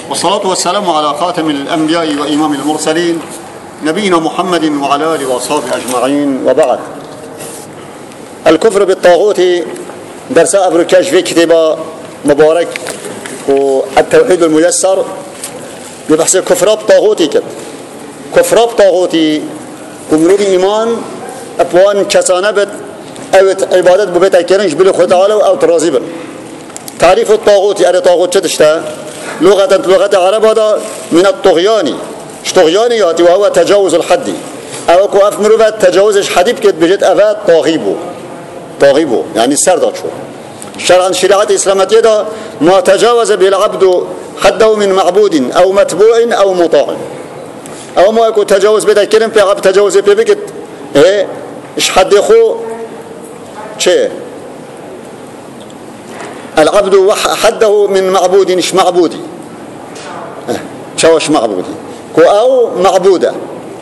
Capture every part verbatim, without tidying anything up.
والصلاة والسلام على خاتم الأنبياء وإمام المرسلين نبينا محمد وعلى آله وأصحابه أجمعين، وبعد. الكفر بالطاغوت درس أبركاش في كتاب مبارك والتوحيد الميسر ببحث كفر بطاغوتي كت كفر بطاغوتي كمرود إيمان أبوان كسانبت أو عبادت ببيت أكرنش بلي خد تعالى أو ترازيبا. تعريف الطاغوت يعني طاغوت شتشتا لغة لغة عرب هذا من الطغيان طغيان ياتي وهو تجاوز الحد أو كوف مروفات تجاوز حديب كت بجد أفات طاغيبو طاغيبو يعني سردات شو شرعا شريعة إسلامية ده ما تجاوز به العبد حده من معبود أو متبوع أو مطاع أو ما يكون تجاوز بده كلمة في عبد تجاوز في بكت إيه إيش حد يخو شيء العبد حده من معبود إيش معبودي شوش معبودي كو أو معبودة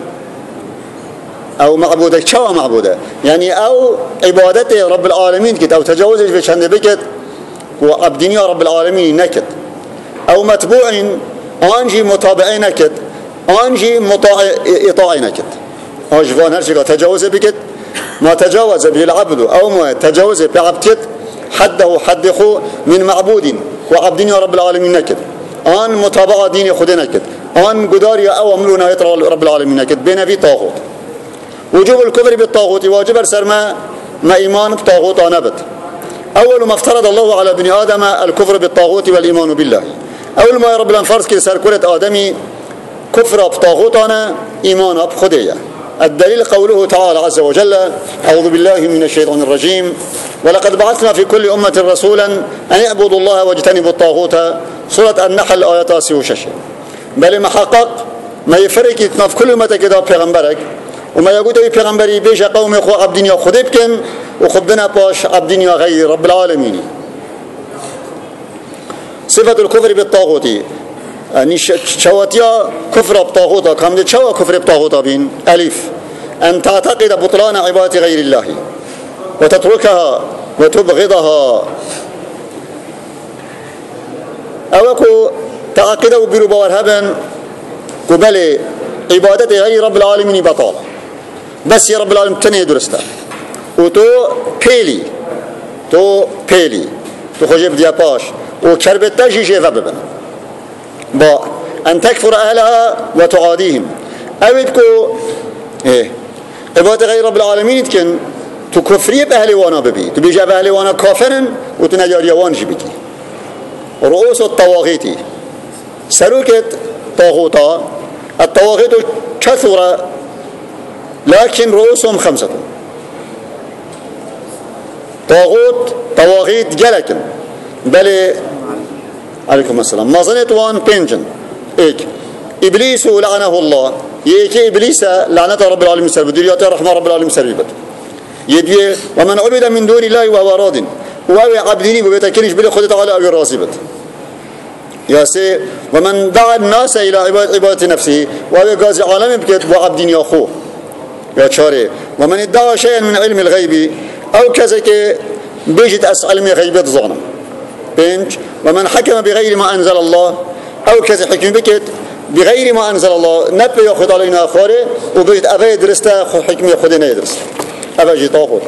أو معبودة شو معبودة يعني أو عبادته رب العالمين كت أو تجاوزه في شند بكت وعبدني رب العالمين نكت أو متبوع أنجي متابعين نكت أنجي مطاع إطاعين نكت أجفان هالشيء تجاوزه بكت ما تجاوز به العبد أو ما تجاوز بعبدت حده حدخو من معبود وعبدني رب العالمين نكت أن متابعة دين خد نكت أن قداري أو أمرنا يترى رب العالمين نكت بين في طاغوت. وجوب الكفر بالطاغوت واجب سرما ما إيمان بطاغوت نبت. أول ما افترض الله على بني آدم الكفر بالطاغوت والإيمان بالله. أول ما رب الأنفرس كي سر كرة آدمي كفر بطاغوت أنا إيمان بخدية. الدليل قوله تعالى عز وجل: أعوذ بالله من الشيطان الرجيم ولقد بعثنا في كل أمة رسولا أن يعبدوا الله واجتنبوا الطاغوت. سورة النحل آيات سيوشش. بل ما حقق ما يفرق في كل أمة كده بيغمبرك وما يقول أي بيغمبري بيش قوم يخو عبدين يا خديبكن وخبنا باش عبدين يا غير رب العالمين. صفة الكفر بالطاغوت يعني شواتيا كفر بالطاغوت كم دي شوا كفر بالطاغوت بين ألف أن تعتقد بطلان عبادة غير الله وتتركها وتبغضها أوكو تعقدوا بربوار هبن قبل عبادة غير رب العالمين بطالة بس يا رب العالمين تنهي درستا وتو بيلي تو بيلي تو خجب ديا باش وكربتا جيجي فببن با أن تكفر أهلها وتعاديهم أو يبكو إيه عبادة غير رب العالمين تكن تكفري بأهل وانا ببي تبيجا بأهل وانا كافرن وتنجار يوان جبكي. رؤوس الطواغيت سلوكة طاغوتا الطواغيت كثرة لكن رؤوسهم خمسة. طاغوت طواغيت جلكن بل عليكم السلام ما ظنيت وان بينجن إيك إبليس لعنه الله يك إبليس لعنة رب العالمين سربت ديريات رحمة رب العالمين سربت يدي ومن عبد من دون الله وهو راض وهو عبدني ببيتكنش بلي خد تعالى أو راسبت يا سي ومن دعا الناس إلى عبادة نفسه وهو قاضي عالم بكت وعبدني أخوه يا شاري ومن ادعى شيئا من علم الغيب أو كذا بيجت أسأل من غيبة ظنم بنج ومن حكم بغير ما أنزل الله أو كذا حكم بكت بغير ما أنزل الله نبي يأخذ علينا أخواره وبيجت أبي درسته حكم يأخذنا يدرس أبي طاغوت.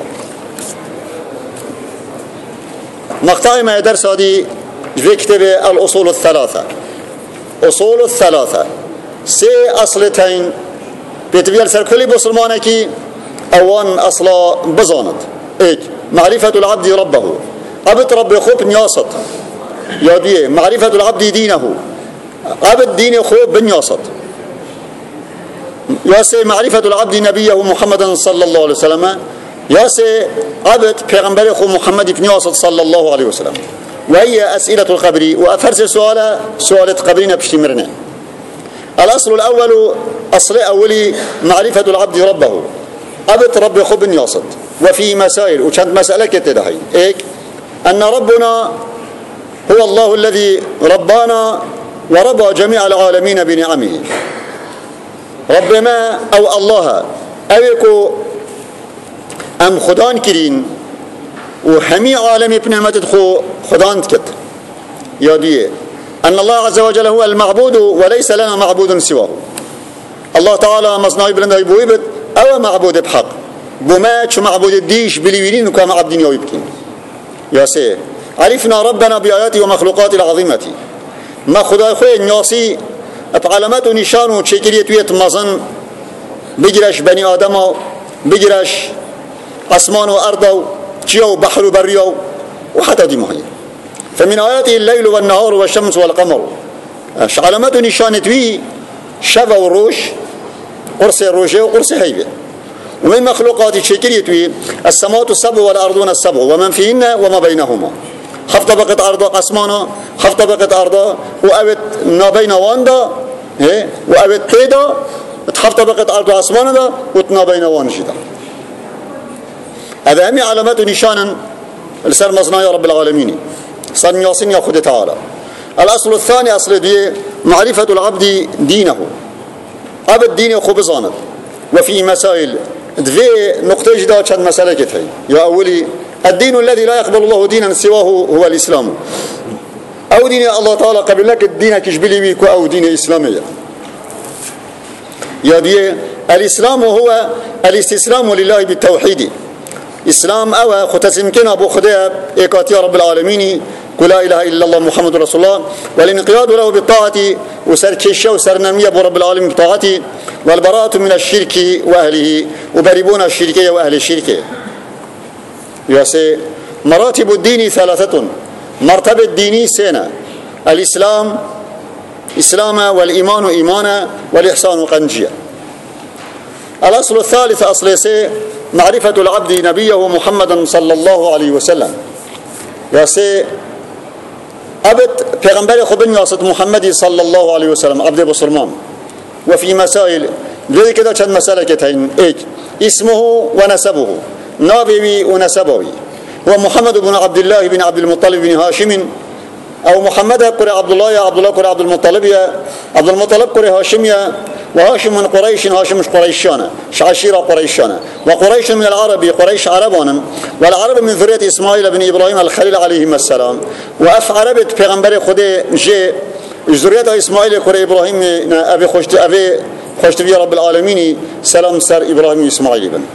مقطع ما يدرس هذه في كتاب الأصول الثلاثة. أصول الثلاثة سي أصلتين بيتبيال سر كل مسلمان كي أوان أصلا بزانت إيه معرفة العبد ربه عبد رب خوب نياصت يا بيه معرفة العبد دينه عبد دين خوب بنياصت يا سي معرفة العبد نبيه محمد صلى الله عليه وسلم يا سي عبد پیغمبر خو محمد بنياصت صلى الله عليه وسلم. وهي أسئلة القبر وأفرس سؤال سؤالة قبرنا بشتمرنا. الأصل الأول أصل أولي معرفة العبد ربه عبد رب خو بنياصت وفي مسائل وكانت مسألة كتدهي إيك أن ربنا هو الله الذي ربانا وربى جميع العالمين بنعمه. رب ما أو الله أويكو أم خدان كرين وهمي عالمي بنعمة خو خدان كت يا بيه أن الله عز وجل هو المعبود وليس لنا معبود سواه. الله تعالى مصنعي بلنده بويبت أو معبود بحق بماتش معبود الديش بليوينين وكما عبدين يويبكين يا سي عرفنا ربنا بآياته ومخلوقاته العظيمة ما خدای خوی نیاسی علامت و نشان و چکریت ویت مازن بگیرش بنی آدم و بگیرش اسمان و ارض و چیا و بحر و بریا و حتی دی مهی فمن آیاته الليل والنهار والشمس والقمر علامت و نشانت وی شب و روش قرص روشه و قرص هیبه ومن مخلوقات چکریت وی السماوات السبع والارضون السبع ومن فيهن وما بينهما خف طبقة أرض قسمانا خف طبقة أرض وأبت نابين واندا وأبت تيدا تخف طبقة أرض قسمانا دا وتنابين وان جدا. هذا همي علامات نشانا لسر مصنع رب العالمين صار ياسين يأخذ تعالى. الأصل الثاني أصل دي معرفة العبد دينه عبد دينه خبزانا وفي مسائل دفي نقطة جدا كان مسألة كتير يا أولي الدين الذي لا يقبل الله دينا سواه هو الإسلام أو دين الله تعالى قبل لك الدين كجبلي بيكو أو دين إسلامية يا دي الإسلام هو الاستسلام لله بالتوحيد إسلام أو ختسمكن أبو خديب إيكاتي رب العالمين قل لا إله إلا الله محمد رسول الله والانقياد له بالطاعة وسركشة وسرنمية أبو رب العالمين بطاعته والبراءة من الشرك وأهله وبربون الشركية وأهل الشركية. ياسي مراتب الدين ثلاثة مرتبة الديني سنة الإسلام إسلام والإيمان إيمانا والإحسان قنجية. الأصل الثالث أصل سي معرفة العبد نبيه محمدا صلى الله عليه وسلم ياسي أبد پیغمبر خبن ياسد محمد صلى الله عليه وسلم عبد بصرمان وفي مسائل لذلك كده كان مسألة كتين إيك اسمه ونسبه نابي ونسبوي ومحمد بن عبد الله بن عبد المطلب بن هاشم أو محمد قرى عبد الله يا عبد الله قرى عبد المطلب يا عبد المطلب قرى هاشم يا وهاشم من قريش هاشم مش قريشانا شعشيرة قريشانا وقريش من العرب قريش عربانا والعرب من ذرية إسماعيل بن إبراهيم الخليل عليهما السلام وأف عربت پیغمبر خدي جي ذرية إسماعيل قرى إبراهيم أبي خشت أبي خشت في رب العالمين سلام سر إبراهيم إسماعيل بن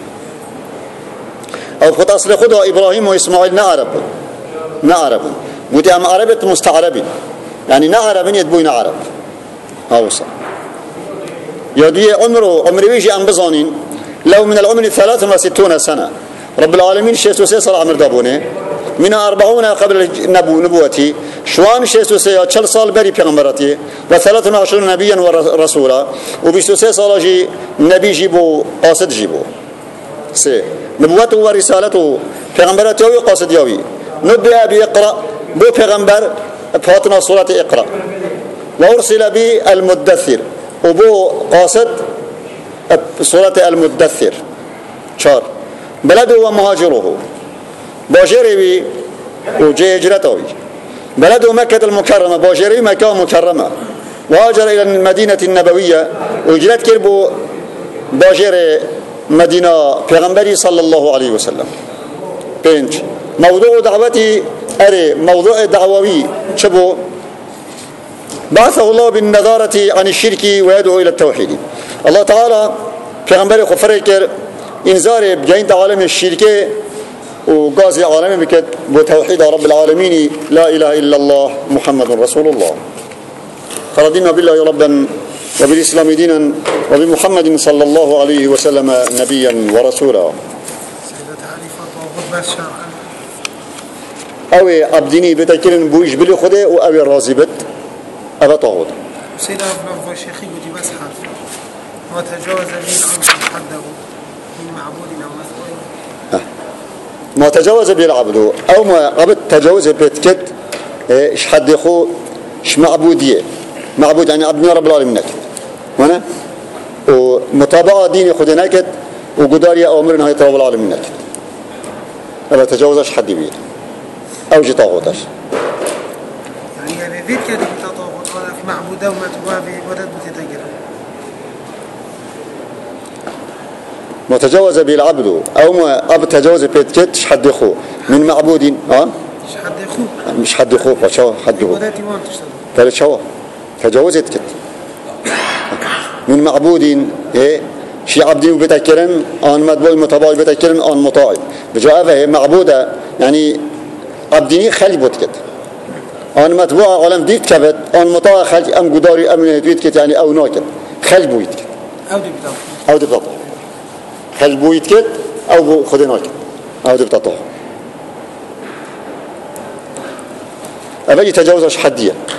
أو خد أصل خدا إبراهيم وإسماعيل نعرب نعرب متأم عربت مستعربين يعني نعرب يدبوي نعرب هاوصل يدي عمره عمره يجي أن بزانين لو من العمر ثلاثة وستون سنة رب العالمين شيء سيصل عمر دابونه من أربعون قبل نبو نبوتي شوان شيء سيا كل صال بري بيغمرتي وثلاثة وعشرون نبيا ورسولا وبيشتو سيصل جي نبي جيبو قاصد جيبو سي نبوته ورسالته بيغمرته يوي قاصد يوي نبدأ بيقرأ بو بيغمبر فاتنا سورة اقرأ وأرسل بي المدثر وبو قاصد سورة المدثر شار بلده ومهاجره باجري وجي هجرته بلده مكة المكرمة باجري مكة مكرمة وهاجر إلى المدينة النبوية وهجرت كربو باجري مدينة پیغمبري صلى الله عليه وسلم بينج موضوع دعوتي أري موضوع دعووي شبو بعثه الله بالنظارة عن الشرك ويدعو إلى التوحيد الله تعالى پیغمبر خفريكر انذار بجين عالم الشرك وقاضي عالم بكت بتوحيد رب العالمين لا إله إلا الله محمد رسول الله فرضينا بالله ربا وبالإسلام دينا وبمحمد صلى الله عليه وسلم نبيا ورسولا أوي عبديني بتكلم بويش بلي خده وأوي راضي أبا طاغوت سيدنا ابن الشيخي ودي بس حرف ما تجاوز به العبد حده من معبود أو مسؤول ما تجاوز به العبد أو ما عبد تجاوز بيتكت إيش حد يخو إيش معبودية معبود يعني عبدنا رب العالمين نكت وانا ومتابعة ديني خد نكت وقداري أمر نهاية رب العالمين نكت أبا تجاوزش حد بيه أو جي طاغوتش يعني يعني ذيك كده بتطاغوت ولا في معبودة وما توابي ودد بتتجرى ما تجاوز به العبد أو ما أب تجاوز بيتكت إيش حد يخو من معبود ها مش حد يخو مش حد يخو فشو حد يخو قال شو تجاوزت كت من معبود إيه شي عبدي وبتكرن أن متبوع متباع بتكرن أن مطاع بجوابه معبودة يعني عبديني خلي بوت كت أن متبوع عالم ديت كبت أن مطاع خلي أم قداري أم نهدويت كت يعني أو ناكت خلي بويت كت أو دي بتاع أو دي بتاع خلي بويت كت أو بو خدنا كت أو دي بتاع أبي تجاوز حدية